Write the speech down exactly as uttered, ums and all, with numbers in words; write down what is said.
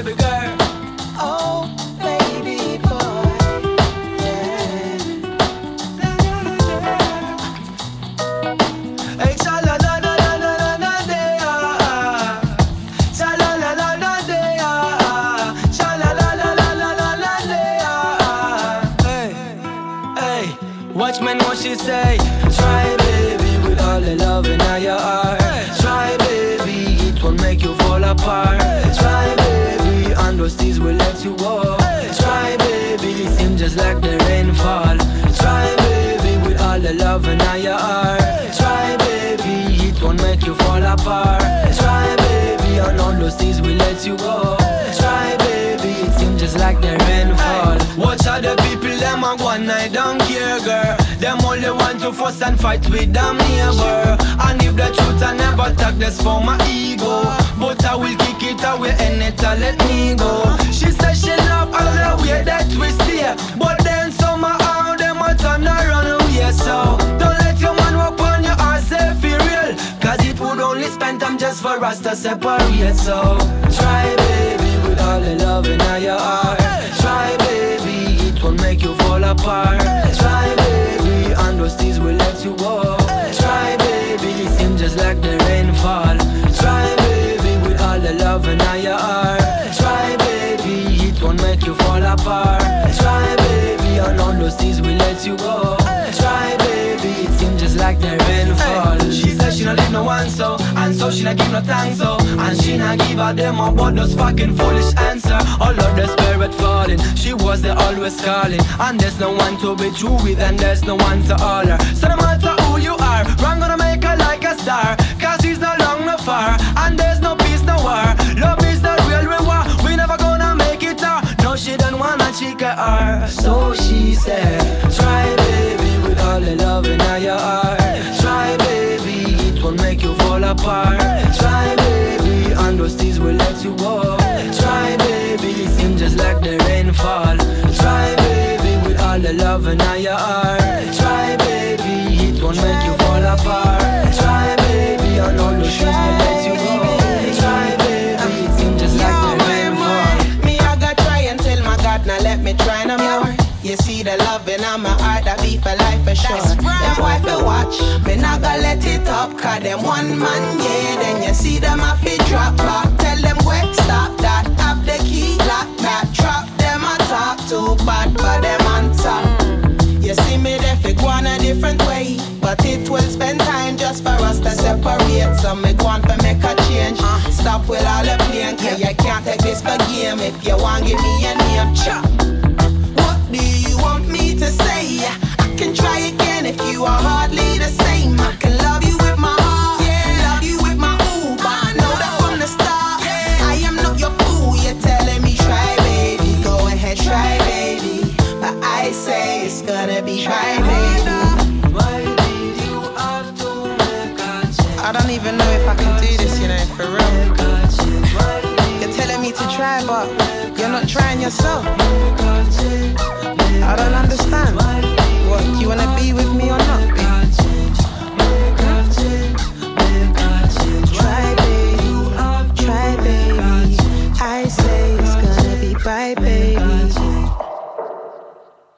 baby girl. Oh, baby boy, yeah. Hey, cha la la la la la la la day, ah. Cha la la la la day, ah. Cha la la la la la la la day, ah. Hey, hey, watch me know she say, try baby with all the love in your heart. Try baby, it won't make you fall apart. Try baby, and those tears will let you go. Try baby, it seems just like the rainfall. Try baby with all the love in your heart. Try baby, it won't make you fall apart. Try baby, and all those tears will let you go. Try baby, it seems just like the rainfall. Watch how the people them a go and I don't care, girl. Them only want to fuss and fight with them neighbor. And if the truth I never talk, that's for my ego. But I will kick it away and it all let me go. She says she love all the way that we stay, but then somehow them a turn around away. So don't let your man walk on your ass if you real, cause it would only spend time just for us to separate. So try baby with all the love in your heart. Try baby, it won't make you fall apart. Try baby, and those tears will let you go. Try baby, it seems just like the rainfall. Try baby with all the love in your heart. Try baby, it won't make you fall apart. Try baby, and all those tears will let you go. Try baby, it seems just like the rainfall. She said she not leave no one so, and so she not give no thanks so, and she not give a them about those fucking foolish answer. All of the spirit falling, she was there always calling, and there's no one to be true with, and there's no one to holler. So no matter who you are, I'm gonna make her like a star, cause she's no long no far, and there's no peace no war. Love is the real reward, we never gonna make it her. No, she don't wanna cheat her. So she said, try baby with all the love in your heart. Try baby, it won't make you fall apart. Try baby, and those tears will let you go. Try baby, it seems just like the rainfall. Try baby with all the love in your heart. Try baby, it won't make you fall apart. Try baby, and all those tears will let you go. Try baby, it seems just like the rainfall. Me I got try until my God now let me try no more. You see the love in my heart, that be for life for sure. Them wife to watch, me not gonna let it up, cause them one man, yeah. Then you see them a fi drop back. Tell them quick stop that, have the key, lock that. Trap them a talk too bad for them answer. You see me they fi go on a different way, but it will spend time just for us to separate. So me go on for make a change. Stop with all the playing, cause you can't take this for game. If you want give me a name, chop. Do you want me to say? I can try again if you are hardly the same. I can love you with my heart, yeah. Love you with my ooh, but I know that from the start, yeah. I am not your fool. You're telling me try, baby. Go ahead, try, baby. But I say it's gonna be try, baby. Why did you have to make a change? I don't even know if I can do this, you know, for real. You're telling me to try, but you're not trying yourself. I don't understand.